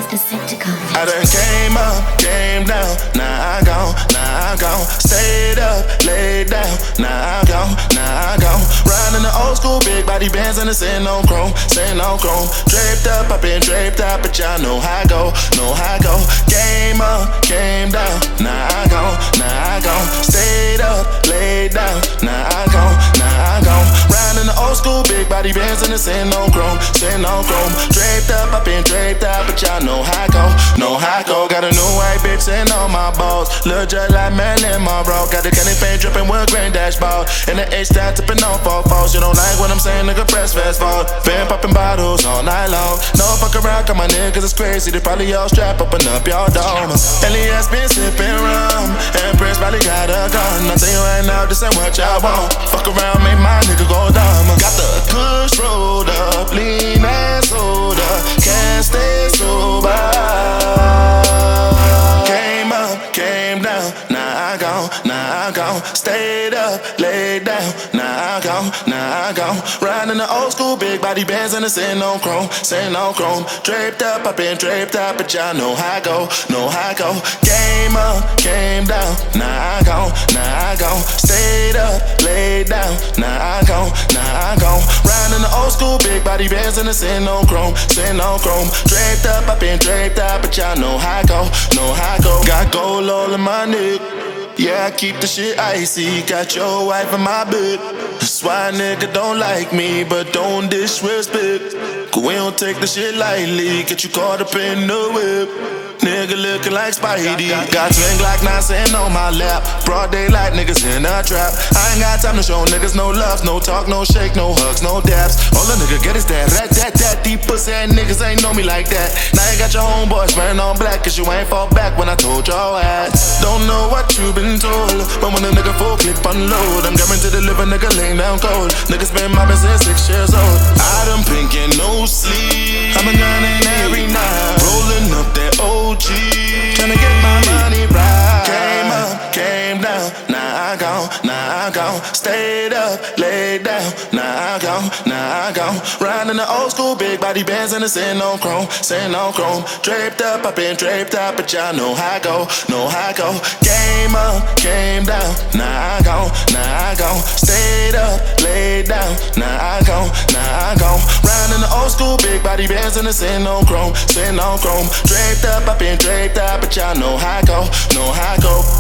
Decepticons. I done came up, came down, now I gone. Stayed up, laid down, now I gone. Riding the old school big body bands and it's in on chrome, saying on chrome. Draped up, I've been draped up, but y'all know how I go, know how I go. Came up, came down, now I gone. Stayed up, laid down, now I gone. Riding the old school big body bands and it's in on chrome, saying on chrome. Draped up, I've been draped up, but y'all know how I go, know how I go. Got a new white bitch sitting on my balls, look just like Marilyn Monroe. Got the candy paint dripping with green dashboard, and the H-Dot tipping on 4-4s. You don't like what I'm saying, nigga, press fast forward. Been popping bottles all night long. No fuck around, cause my niggas is crazy. They probably all strap open up y'all dome. Elias been sipping rum, and Prince probably got a gun. I tell you right now, this ain't what y'all want. Fuck around, make my nigga go dumb. Got the kush rolled up, lean and soda, can't stay sober. Came up, came down, now I gone. Stayed up, laid down, now I gone. Riding the old school big body bands and it's in on chrome, saying on chrome. Draped up, I've been draped up, but y'all know how I go, know how I go. Came up, came down, now I gone. Stayed up, laid down, now I gone. Riding the old school big body bands and it's in on chrome, saying on chrome. Draped up, I've been draped up, but y'all know how I go, know how I go. Got gold all in my neck, yeah, I keep the shit icy. Got your wife in my bed, that's why a nigga don't like me, but don't disrespect. Cause we don't take the shit lightly, get you caught up in the whip. Nigga looking like Spidey. Got twin Glock 9 sitting on my lap. Broad daylight, niggas in a trap. I ain't got time to show niggas no love, no talk, no shake, no hugs, no dabs. All a nigga get is that rat. Deep pussy ass niggas ain't know me like that. Now you got your homeboys wearing on black, cause you ain't fall back when I told your ass. Don't know what you been told, but when a nigga full clip unload, I'm coming to deliver, nigga laying down cold. Niggas been mobbing since 6 years old. I done pinking no sleep, I've been gunning every night, rolling up that OG, tryna get my money right. Came up, came down, now I gone. Stayed up, laid down, now I gone. Riding the old school big body bands and it's in on chrome, saying on chrome. Draped up, I've been draped up, but y'all know how I go, know how I go. Came up, came down, now I gone. Stayed up, laid down, now I gone. Riding the old school big body bands and it's in on chrome, saying on chrome. Draped up, I've been draped up, but y'all know how I go, know how I go.